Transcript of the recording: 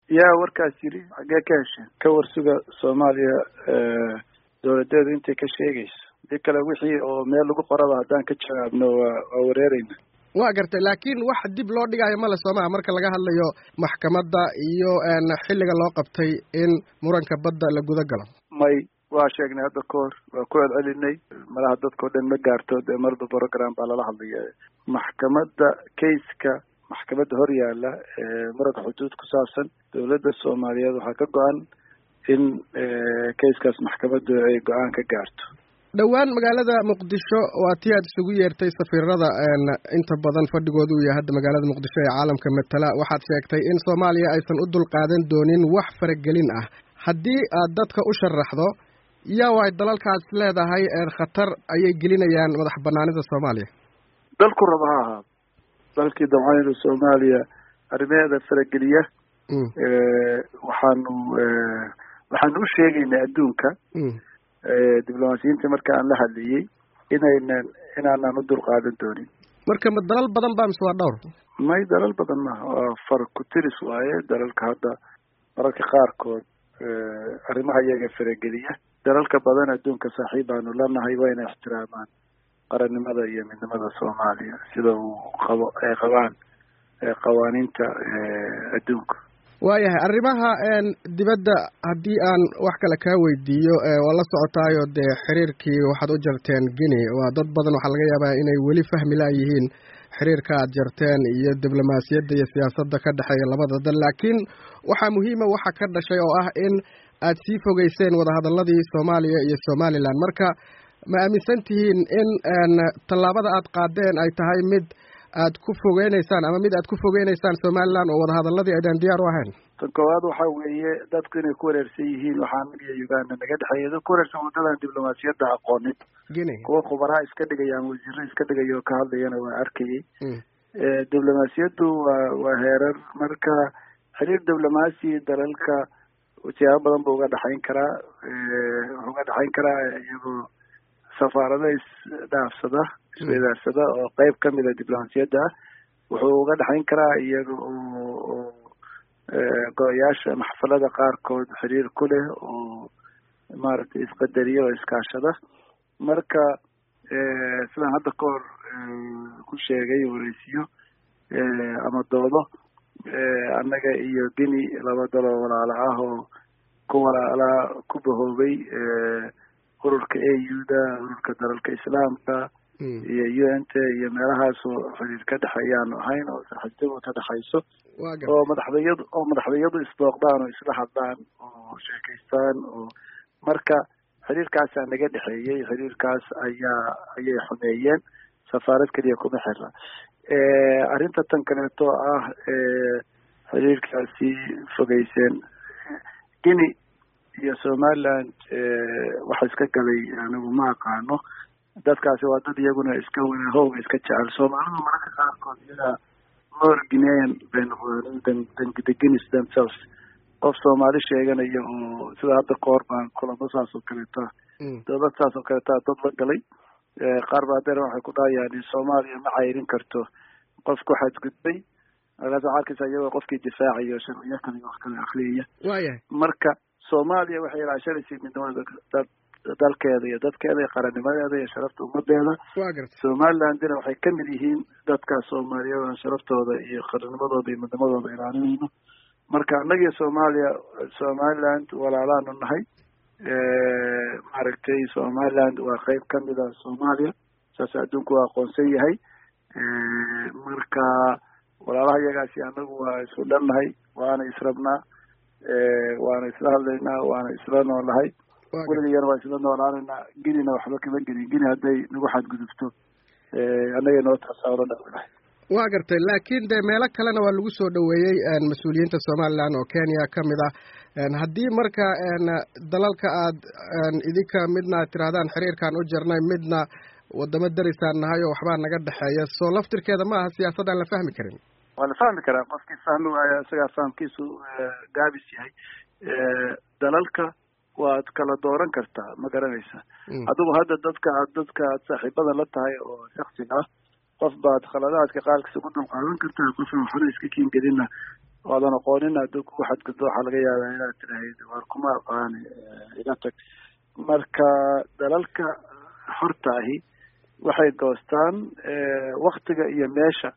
yaa warkaas yiri xagee ka hesheen ka warsuga Soomaaliya dowladeedu intay ka sheegayso dib kale wixii oo meel lagu qoraba haddaan ka jawaabno waa wareerayna waa gartay laakiin wax dib loo dhigayo ma la Soomaaliya marka laga hadlayo maxkamadda iyo xilliga loo qabtay in muranka badda la guda galo may waa sheegnay hadda koor waa ku celcelinay malaha dadkoo dhan ma gaarto dee marba program baa lala hadlaya maxkamadda kayska maxkamadda hor yaalla muranka xuduud ku saabsan dowladda Soomaaliyeed waxaa ka go'an in kayskaas maxkamaddu ay go'aan ka gaarto dhawaan magaalada Muqdisho waa tii aad isugu yeertay safiirada inta badan fadhigoodu uu yahay hadda magaalada Muqdisho ee caalamka matala waxaad sheegtay in Soomaaliya aysan u dulqaadan doonin wax faragelin ah haddii aad dadka u sharaxdo yaa way dalalkaas leedahay khatar ayay gelinayaan madax banaanida Soomaaliya dalku rabaha dalkii damcayna Soomaaliya arrimaheeda farageliya waxaanu u sheegaynaa adduunka diblomaasiyiinta marka aan la hadlayay inaanan u dulqaadan doonin marka ma dalal badan baa mise waa dhowr may dalal badan maaha waa far ku tiris waaye dalalka hadda mararka qaarkood arrimaha iyaga farageliya dalalka badan adduunka saaxiib baanu lanahay waa inay ixtiraamaan qarannimada iyo midnimada Soomaaliya sida uu ay qabaan qawaaniinta adduunka waayahay arrimaha dibadda haddii aan wax kale kaa weydiiyo waa la socotaayo dee xiriirkii waxaad u jarteen Guinea waa dad badan waxaa laga yaabaa inay weli fahmi laayihiin xiriirka aad jarteen iyo diblomaasiyadda iyo siyaasadda ka dhexeeya labada dal laakiin waxaa muhiima waxa ka dhashay oo ah in aad sii fogeyseen wadahadalladii Soomaaliya iyo Somaliland marka ma aaminsan tihiin in tallaabada aad qaadeen ay tahay mid aad ku fogeynaysaan ama mid aad ku fogeynaysaan Somaliland oo wadahadalladii aydan diyaar u ahayn tan koowaad waxaa weeye dadku inay ku wareersan yihiin waxaa midiya Uganda naga dhexeeya ku wareersan wadadan diblomaasiyadda aqoonin kuwa khubaraha iska dhigayaan wasiirro iska dhigayo ka hadlayana waa arkayay diblomaasiyaddu waa heerar marka xiriir diblomaasi dalalka siyaabo badan buu uga dhexayn karaa iyagoo safaarada isdhaafsada isweydaarsada oo qayb ka mida diblomaasiyadda wuxuu uga dhexayn karaa iyaga oo go-yaasha maxfalada qaarkood xiriir ku leh oo maaragtay isqadariyo oo iskaashada marka sidaan hadda ka hor ku sheegay wareysiyo ama doodo annaga iyo Guinea laba dalo walaala ah oo ku bahoobay ururka AU-da ururka dalalka islaamka iyo UN-ta iyo meelahaas oo xiriir ka dhexeeyaan ahayn oo saaxiibtimo ka dhexayso oo madaxdayadu isbooqdaan oo isla hadlaan oo sheekaystaan oo marka xiriirkaasa naga dhexeeyay xiriirkaas ayay xumeeyeen safaarad kaliya kuma xirna arrinta tan kaleeto ah xiriirkaasi fogeyseen Guinea iyo Somaliland waxa iska galay anigu ma aqaano dadkaasi waa dad iyaguna iska wanaahowga iska jecel Soomaalidu mararka qaarkood iyaga more Guinean than the Guineans themselves qof Soomaali sheeganaya oo sida hadda koor baan kulamo saas oo kaleeta dad saas oo kaleeta dad la galay qaar baa dheer waxay ku dhaayaan Soomaaliya ma cayrin karto qof ku xadgudbay alaasa halkaas iyagoo qofkii difaacayo sharciyo kale wax kale akhriyaya marka Soomaaliya waxay ilaashanaysaa midnimada dalkeeda iyo dadkeeda iyo qarannimadeeda iyo sharafta ummadeeda Somalilandna waxay ka mid yihiin dadka Soomaaliyeed sharaftooda iyo qarannimadooda iyo midnimadooda ilaalinayno marka annaga Somaliland walaalaanu nahay maaragtay Somaliland waa qayb ka mid ah Soomaaliya saas adduunku waa aqoonsan yahay marka walaalaha iyagaasi annagu waa isu dhannahay waana israbnaa waana isla hadlaynaa waana isla noolahay weligayana waa isla noolaanaynaa Guinea waxba kama gelin Guinea hadday nagu xadgudubto annaga noo tasaaro dhaqanahay waa gartay laakiin de meelo kalena waa lagu soo dhaweeyay mas'uuliyiinta Somaliland oo Kenya ka mid ah haddii marka dalalka aad idinka midna tiraadaan xiriirkan u jarnay midna wadamo darisaan nahay oo waxbaa naga dhexeeya soo laftirkeeda ma aha siyaasadda aan la fahmi karin waa la fahmi karaa qofkii fahmi waaya isagaa fahamkiisu gaabis yahay dalalka waad kala dooran kartaa ma garanaysa adigu hadda dadka aad saaxiibada la tahay oo shaksiga ah qof baad khaladaadka qaarkiisa ku dulqaadan kartaa qofna waxna iska kiingelina waadan aqoonin hadduu ku xadgudbo waxaa laga yaabaa inaad tiraahid war kuma aqaani iga tag. marka dalalka xorta ahi waxay goostaan waktiga iyo meesha